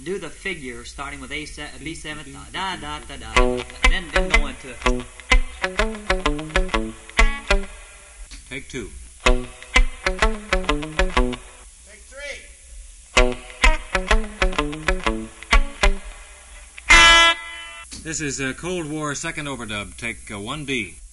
do the figure starting with B7, da da da da, then go into it. Take two. Take three. This is Cold War second overdub. Take 1B.